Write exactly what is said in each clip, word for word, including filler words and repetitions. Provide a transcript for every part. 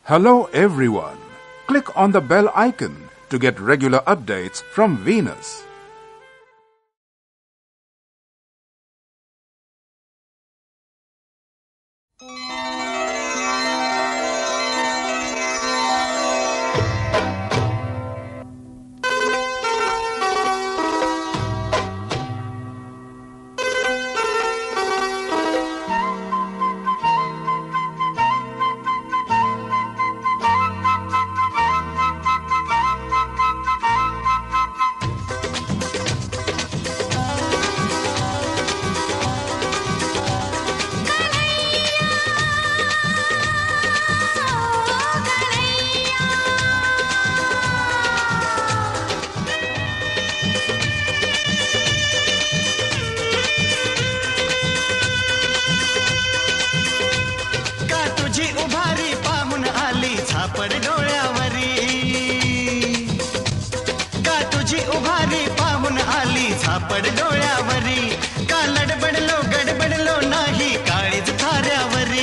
Hello everyone. Click on the bell icon to get regular updates from Venus. उभारी पाहून आली झापड डोळ्यावरी का तुझी उभारी पाहून आली झापड डोळ्यावरी का लडबडलो गडबडलो नाही काळीज थाऱ्यावरी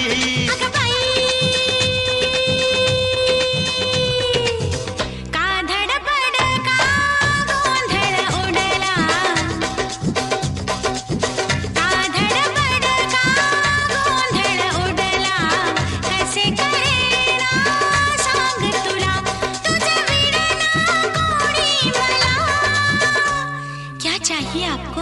चाहिए आपको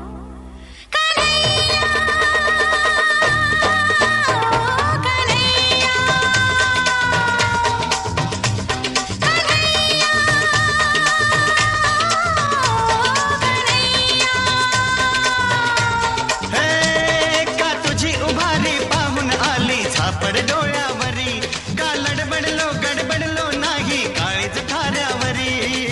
का तुझी उभारी पाहून आली झापड डोळ्यावरी का लडबडलो गडबडलो नाही काळीज थाऱ्यावरी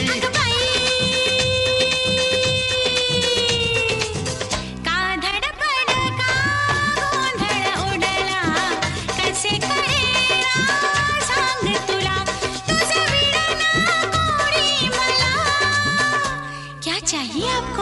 चाहिए आपको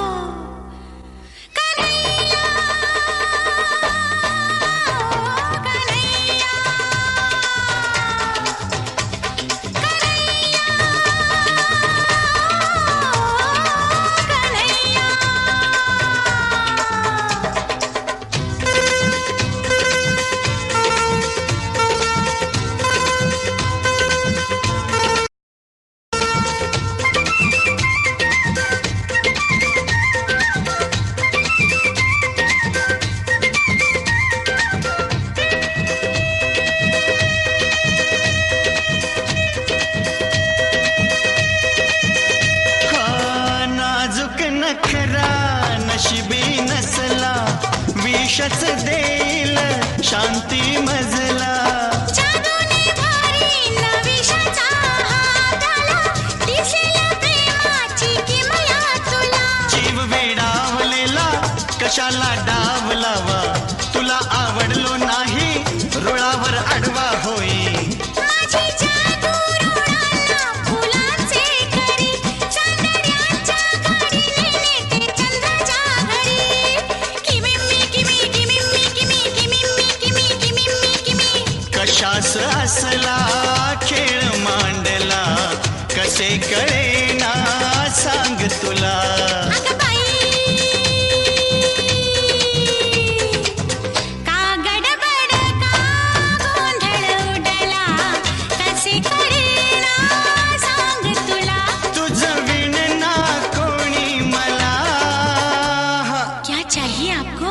नखरा नशिबी नसला विषच देईल शांती मजला जीव वेडावलेला कशाला डावलावा तुला आवडलो नाही रुळावर आडवा होई कशास असला खेळ मांडला कसे कळेना सांग तुला तुझं विण ना कोणी मला क्या चाहिए आपको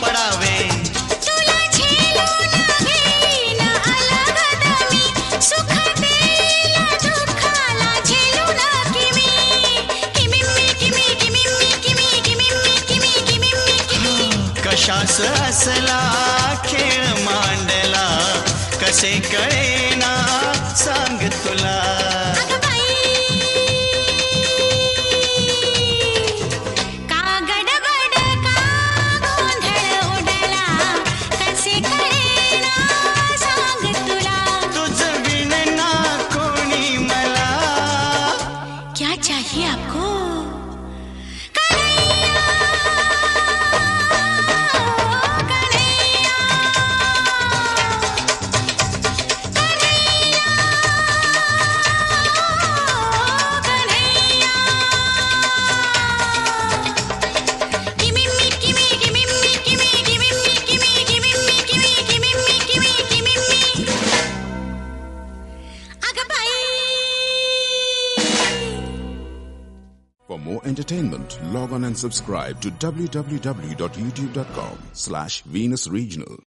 पडावे. तुला झेलून घेईन अलगदमी, सुख देईन दुःखाला झेलून किमी. किमिम्मी किमी किमिम्मी किमी किमिम्मी किमी किमिम्मी किमी. कशास असला खेळ मांडला, कसे कळेना सांग तुला. अगं बाई, का गडबड का गोंधळ उडला, कसे कळेना सांग तुला. तुझ विणना कोणी मला. क्या चाहिए आपको? For more entertainment, log on and subscribe to w w w dot youtube dot com slash Venus Regional.